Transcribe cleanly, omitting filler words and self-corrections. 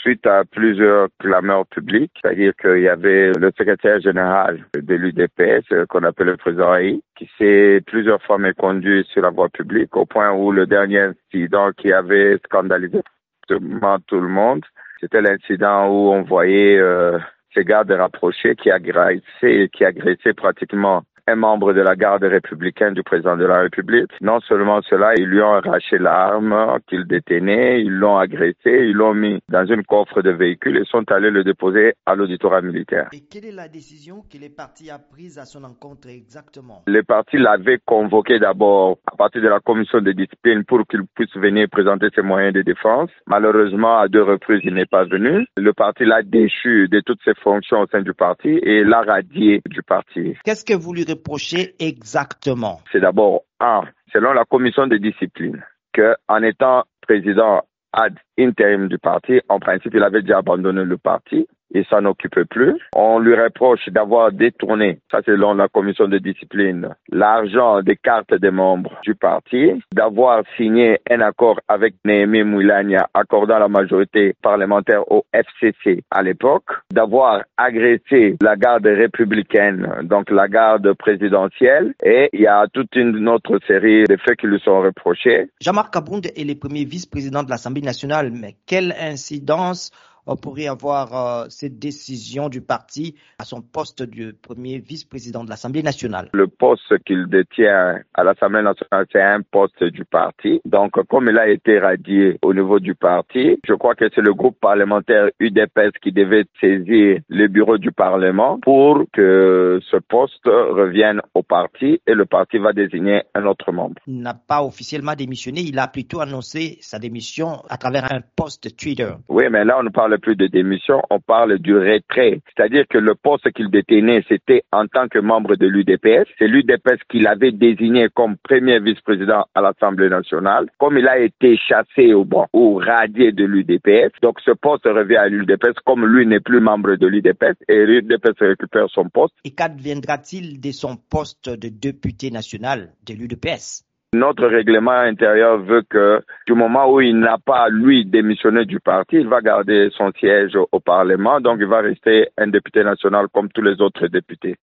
suite à plusieurs clameurs publiques, c'est-à-dire qu'il y avait le secrétaire général de l'UDPS, qu'on appelle le président Haï, qui s'est plusieurs fois méconduit sur la voie publique, au point où le dernier incident qui avait scandalisé tout le monde, c'était l'incident où on voyait ces gardes rapprochés qui agressaient pratiquement un membre de la garde républicaine du président de la République. Non seulement cela, ils lui ont arraché l'arme qu'il détenait, ils l'ont agressé, ils l'ont mis dans une coffre de véhicule et sont allés le déposer à l'auditorat militaire. Et quelle est la décision que les partis a prise à son encontre exactement? Les partis l'avaient convoqué d'abord à partir de la commission de discipline pour qu'il puisse venir présenter ses moyens de défense. Malheureusement, à 2 reprises, il n'est pas venu. Le parti l'a déchu de toutes ses fonctions au sein du parti et l'a radié du parti. Qu'est-ce que vous lui reprochez exactement? C'est d'abord, selon la commission de discipline, qu'en étant président ad interim du parti, en principe, il avait déjà abandonné le parti. Il s'en occupait plus. On lui reproche d'avoir détourné, ça selon la commission de discipline, l'argent des cartes des membres du parti, d'avoir signé un accord avec Néhémie Mouilania accordant la majorité parlementaire au FCC à l'époque, d'avoir agressé la garde républicaine, donc la garde présidentielle, et il y a toute une autre série de faits qui lui sont reprochés. Jean-Marc Abounde est le premier vice-président de l'Assemblée nationale, mais quelle incidence pourrait avoir cette décision du parti à son poste de premier vice-président de l'Assemblée nationale? Le poste qu'il détient à l'Assemblée nationale, c'est un poste du parti. Donc, comme il a été radié au niveau du parti, je crois que c'est le groupe parlementaire UDPS qui devait saisir le bureau du Parlement pour que ce poste revienne au parti et le parti va désigner un autre membre. Il n'a pas officiellement démissionné, il a plutôt annoncé sa démission à travers un post Twitter. Oui, mais là, on ne parle plus de démission, on parle du retrait. C'est-à-dire que le poste qu'il détenait, c'était en tant que membre de l'UDPS. C'est l'UDPS qui l'avait désigné comme premier vice-président à l'Assemblée nationale. Comme il a été chassé ou radié de l'UDPS, donc ce poste revient à l'UDPS comme lui n'est plus membre de l'UDPS et l'UDPS récupère son poste. Et qu'adviendra-t-il de son poste de député national de l'UDPS? Notre règlement intérieur veut que du moment où il n'a pas, lui, démissionné du parti, il va garder son siège au Parlement, donc il va rester un député national comme tous les autres députés.